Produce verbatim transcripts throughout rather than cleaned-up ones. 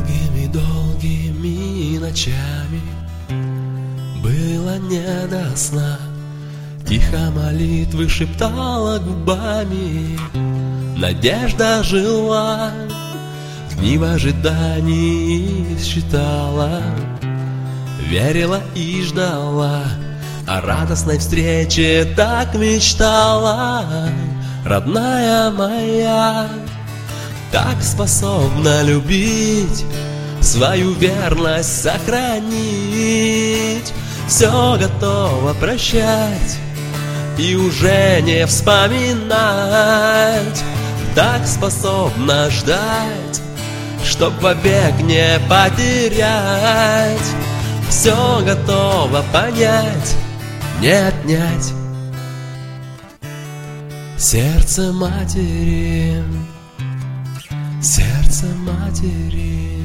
Долгими-долгими ночами было не до сна. Тихо молитвы шептала губами, надежда жила. В дни в ожидании считала, верила и ждала, о радостной встрече так мечтала. Родная моя, так способна любить, свою верность сохранить. Все готово прощать и уже не вспоминать. Так способна ждать, чтоб вовек не потерять. Все готово понять, не отнять. Сердце матери, сердце матери,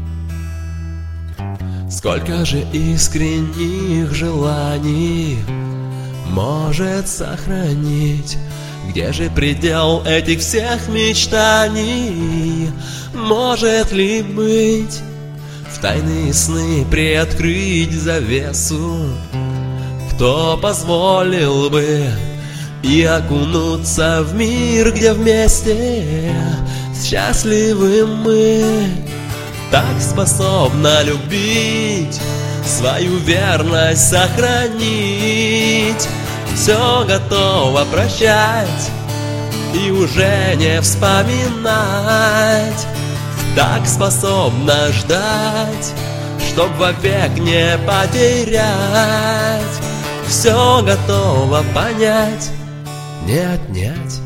сколько же искренних желаний может сохранить. Где же предел этих всех мечтаний? Может ли быть в тайные сны приоткрыть завесу? Кто позволил бы и окунуться в мир, где вместе счастливы мы? Так способна любить, свою верность сохранить. Все готово прощать и уже не вспоминать. Так способна ждать, чтоб вовек не потерять. Все готово понять, не отнять.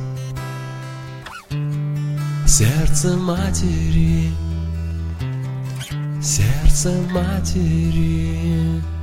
Сердце матери, сердце матери.